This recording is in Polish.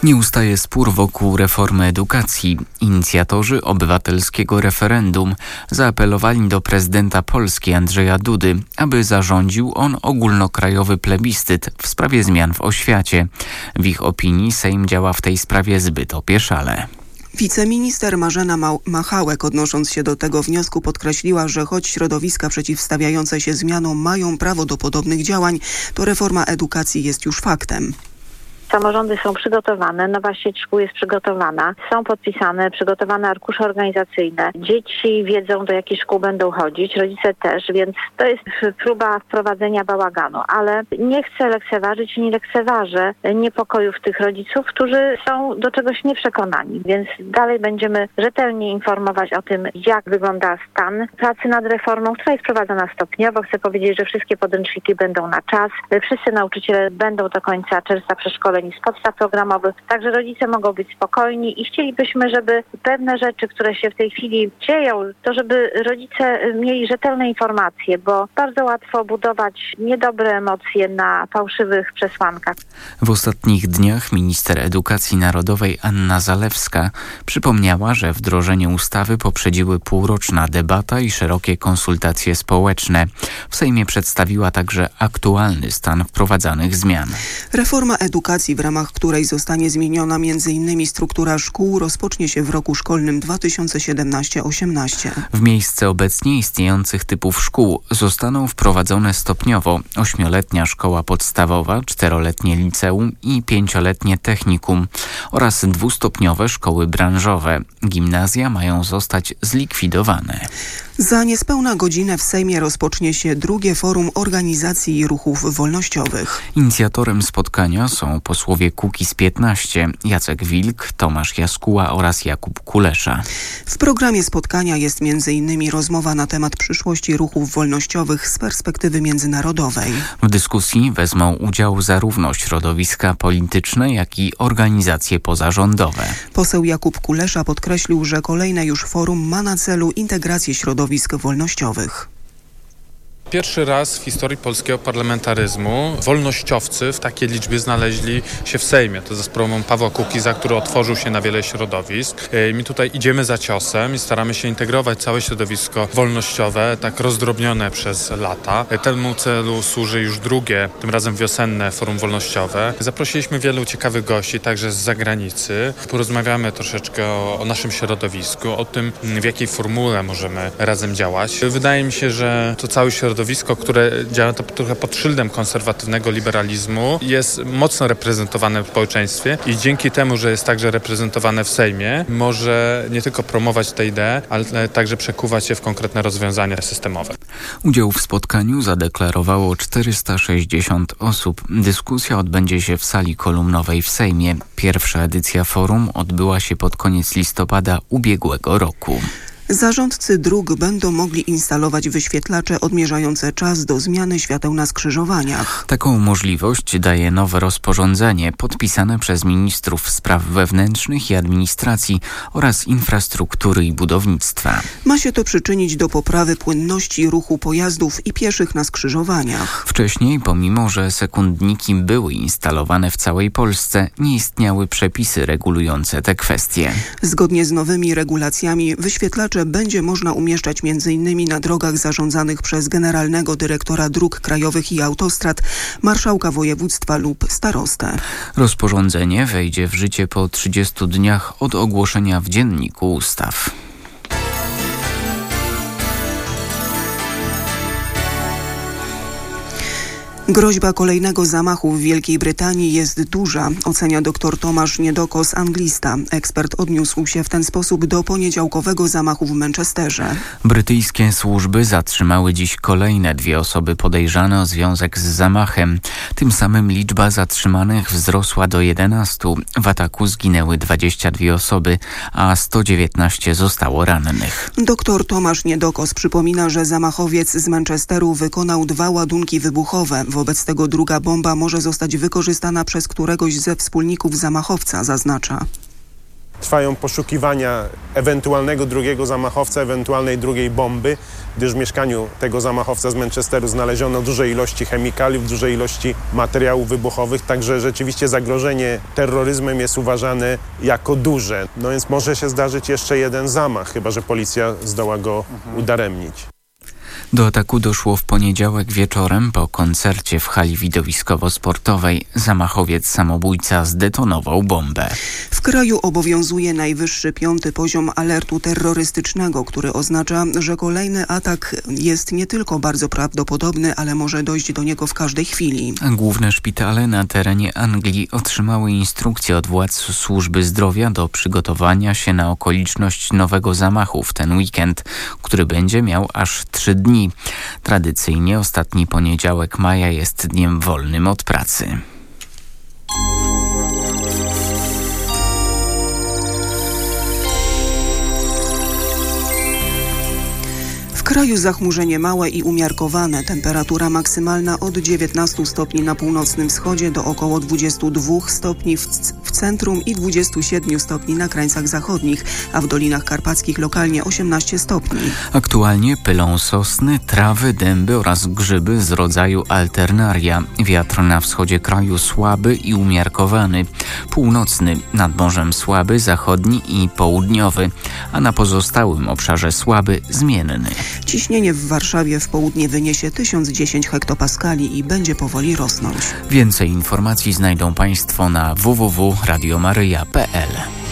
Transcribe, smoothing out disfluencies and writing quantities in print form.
Nie ustaje spór wokół reformy edukacji. Inicjatorzy obywatelskiego referendum zaapelowali do prezydenta Polski Andrzeja Dudy, aby zarządził on ogólnokrajowy plebiscyt w sprawie zmian w oświacie. W ich opinii Sejm działa w tej sprawie zbyt opieszale. Wiceminister Marzena Machałek, odnosząc się do tego wniosku, podkreśliła, że choć środowiska przeciwstawiające się zmianom mają prawo do podobnych działań, to reforma edukacji jest już faktem. Samorządy są przygotowane, nowa sieć szkół jest przygotowana, są przygotowane arkusze organizacyjne. Dzieci wiedzą, do jakich szkół będą chodzić, rodzice też, więc to jest próba wprowadzenia bałaganu. Ale nie chcę lekceważyć i nie lekceważę niepokojów tych rodziców, którzy są do czegoś nieprzekonani. Więc dalej będziemy rzetelnie informować o tym, jak wygląda stan pracy nad reformą, która jest prowadzona stopniowo. Chcę powiedzieć, że wszystkie podręczniki będą na czas, wszyscy nauczyciele będą do końca czerwca przeszkoleni z podstaw programowych, także rodzice mogą być spokojni i chcielibyśmy, żeby pewne rzeczy, które się w tej chwili dzieją, to żeby rodzice mieli rzetelne informacje, bo bardzo łatwo budować niedobre emocje na fałszywych przesłankach. W ostatnich dniach minister edukacji narodowej Anna Zalewska przypomniała, że wdrożenie ustawy poprzedziły półroczna debata i szerokie konsultacje społeczne. W Sejmie przedstawiła także aktualny stan wprowadzanych zmian. Reforma edukacji, w ramach której zostanie zmieniona m.in. struktura szkół, rozpocznie się w roku szkolnym 2017-18. W miejsce obecnie istniejących typów szkół zostaną wprowadzone stopniowo 8-letnia szkoła podstawowa, 4-letnie liceum i 5-letnie technikum oraz 2-stopniowe szkoły branżowe. Gimnazja mają zostać zlikwidowane. Za niespełna godzinę w Sejmie rozpocznie się drugie forum organizacji ruchów wolnościowych. Inicjatorem spotkania są posłowie Kukiz15, Jacek Wilk, Tomasz Jaskuła oraz Jakub Kulesza. W programie spotkania jest m.in. rozmowa na temat przyszłości ruchów wolnościowych z perspektywy międzynarodowej. W dyskusji wezmą udział zarówno środowiska polityczne, jak i organizacje pozarządowe. Poseł Jakub Kulesza podkreślił, że kolejne już forum ma na celu integrację środowisk wolnościowych. Pierwszy raz w historii polskiego parlamentaryzmu wolnościowcy w takiej liczbie znaleźli się w Sejmie. To za sprawą Pawła Kukiza, który otworzył się na wiele środowisk. My tutaj idziemy za ciosem i staramy się integrować całe środowisko wolnościowe, tak rozdrobnione przez lata. Temu celu służy już drugie, tym razem wiosenne Forum Wolnościowe. Zaprosiliśmy wielu ciekawych gości, także z zagranicy. Porozmawiamy troszeczkę o naszym środowisku, o tym, w jakiej formule możemy razem działać. Wydaje mi się, że to całe środowisko, które działa to trochę pod szyldem konserwatywnego liberalizmu, jest mocno reprezentowane w społeczeństwie i dzięki temu, że jest także reprezentowane w Sejmie, może nie tylko promować tę ideę, ale także przekuwać się w konkretne rozwiązania systemowe. Udział w spotkaniu zadeklarowało 460 osób. Dyskusja odbędzie się w sali kolumnowej w Sejmie. Pierwsza edycja forum odbyła się pod koniec listopada ubiegłego roku. Zarządcy dróg będą mogli instalować wyświetlacze odmierzające czas do zmiany świateł na skrzyżowaniach. Taką możliwość daje nowe rozporządzenie podpisane przez ministrów spraw wewnętrznych i administracji oraz infrastruktury i budownictwa. Ma się to przyczynić do poprawy płynności ruchu pojazdów i pieszych na skrzyżowaniach. Wcześniej, pomimo że sekundniki były instalowane w całej Polsce, nie istniały przepisy regulujące te kwestie. Zgodnie z nowymi regulacjami wyświetlacze będzie można umieszczać m.in. na drogach zarządzanych przez Generalnego Dyrektora Dróg Krajowych i Autostrad, marszałka województwa lub starostę. Rozporządzenie wejdzie w życie po 30 dniach od ogłoszenia w Dzienniku Ustaw. Groźba kolejnego zamachu w Wielkiej Brytanii jest duża, ocenia dr Tomasz Niedokos, anglista. Ekspert odniósł się w ten sposób do poniedziałkowego zamachu w Manchesterze. Brytyjskie służby zatrzymały dziś kolejne 2 osoby podejrzane o związek z zamachem. Tym samym liczba zatrzymanych wzrosła do 11. W ataku zginęły 22 osoby, a 119 zostało rannych. Dr Tomasz Niedokos przypomina, że zamachowiec z Manchesteru wykonał 2 ładunki wybuchowe. Wobec tego druga bomba może zostać wykorzystana przez któregoś ze wspólników zamachowca, zaznacza. Trwają poszukiwania ewentualnego drugiego zamachowca, ewentualnej drugiej bomby, gdyż w mieszkaniu tego zamachowca z Manchesteru znaleziono duże ilości chemikaliów, duże ilości materiałów wybuchowych, także rzeczywiście zagrożenie terroryzmem jest uważane jako duże. No więc może się zdarzyć jeszcze jeden zamach, chyba że policja zdoła go udaremnić. Do ataku doszło w poniedziałek wieczorem po koncercie w hali widowiskowo-sportowej. Zamachowiec samobójca zdetonował bombę. W kraju obowiązuje najwyższy 5. poziom alertu terrorystycznego, który oznacza, że kolejny atak jest nie tylko bardzo prawdopodobny, ale może dojść do niego w każdej chwili. Główne szpitale na terenie Anglii otrzymały instrukcje od władz służby zdrowia do przygotowania się na okoliczność nowego zamachu w ten weekend, który będzie miał aż 3 dni. Tradycyjnie ostatni poniedziałek maja jest dniem wolnym od pracy. W kraju zachmurzenie małe i umiarkowane. Temperatura maksymalna od 19 stopni na północnym wschodzie do około 22 stopni w centrum i 27 stopni na krańcach zachodnich, a w Dolinach Karpackich lokalnie 18 stopni. Aktualnie pylą sosny, trawy, dęby oraz grzyby z rodzaju alternaria. Wiatr na wschodzie kraju słaby i umiarkowany. Północny, nad morzem słaby, zachodni i południowy, a na pozostałym obszarze słaby, zmienny. Ciśnienie w Warszawie w południe wyniesie 1010 hektopaskali i będzie powoli rosnąć. Więcej informacji znajdą Państwo na www.radiomaryja.pl.